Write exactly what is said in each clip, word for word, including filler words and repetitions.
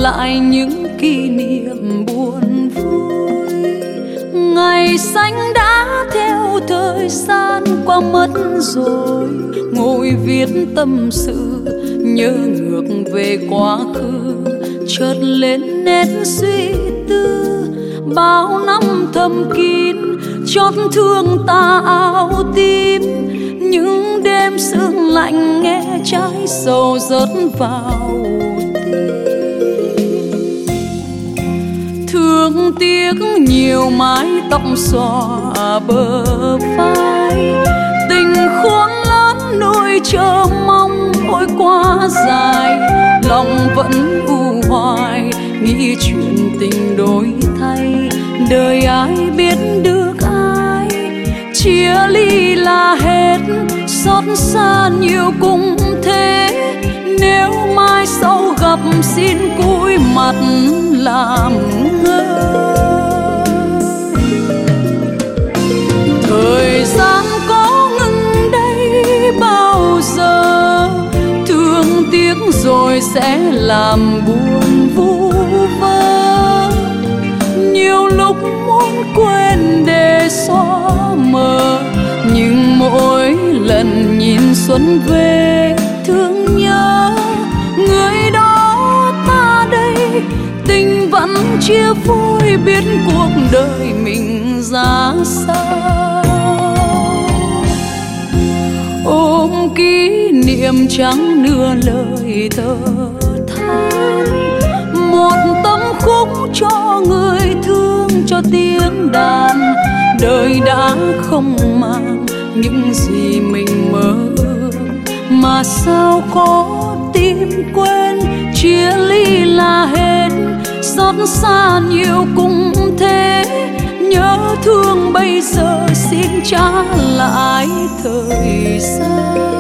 lại những kỷ niệm buồn vui. Ngày xanh đã theo thời gian qua mất rồi, ngồi viết tâm sự nhớ ngược về quá khứ, chợt lên nét suy tư. Bao năm thầm kín chót thương ta áo tím, những đêm sương lạnh nghe trái sầu rớt vào tim. Thương tiếc nhiều mái tóc xõa bờ vai, tình khôn lớn nuôi chờ mong ôi quá dài. Lòng vẫn u hoài nghĩ chuyện tình đổi thay, đời ai biết được ai. Chia ly là hết, xót xa nhiều cũng thế. Nếu mai sau gặp xin cúi mặt làm ngơ. Thời gian có ngừng đây bao giờ, thương tiếc rồi sẽ làm buồn vu vơ. Nhiều lúc muốn quên để xóa mờ, nhưng mỗi lần nhìn xuân về thương nhớ người đó ta đây. Tình vẫn chia phôi biết cuộc đời mình ra sao. Ôm kỷ niệm chẳng nửa lời thở than, một tâm khúc cho người thương cho tiếng đàn. Đời đã không mang những gì mình mơ ước, mà sao có tim quên. Chia ly là hết, xót xa nhiều cũng thế. Nhớ thương bây giờ xin trả lại thời gian.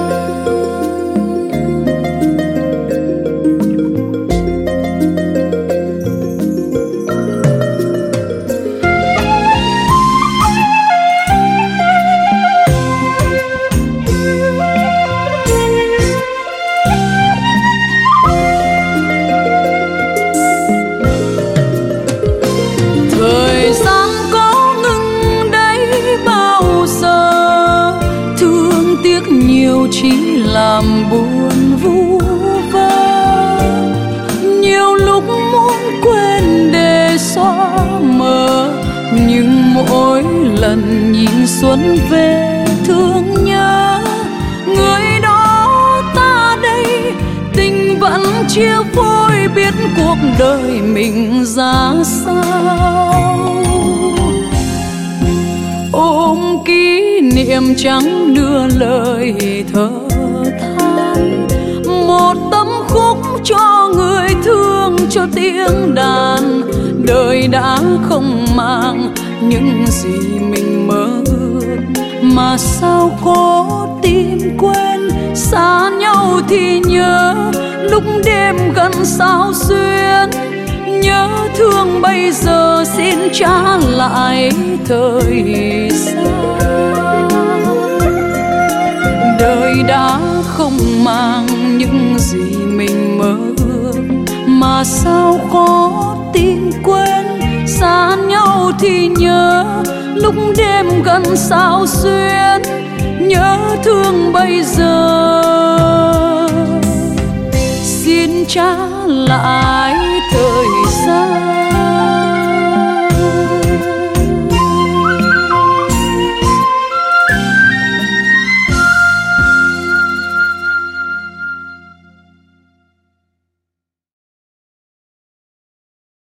Chỉ làm buồn vu vơ, nhiều lúc muốn quên để xóa mờ, nhưng mỗi lần nhìn xuân về thương nhớ người đó ta đây. Tình vẫn chia phôi biết cuộc đời mình ra sao. Ôm kỷ niệm chẳng đưa lời thở than, một tâm khúc cho người thương cho tiếng đàn. Đời đã không mang những gì mình mơ ước, mà sao có tim quên. Xa nhau thì nhớ lúc đêm gần sao xuyên, nhớ thương bây giờ xin trả lại thời gian. Đời đã không mang những gì mình mơ ước, mà sao có tim quên. Xa nhau thì nhớ lúc đêm gần sao xuyên, nhớ thương bây giờ xin trả lại thời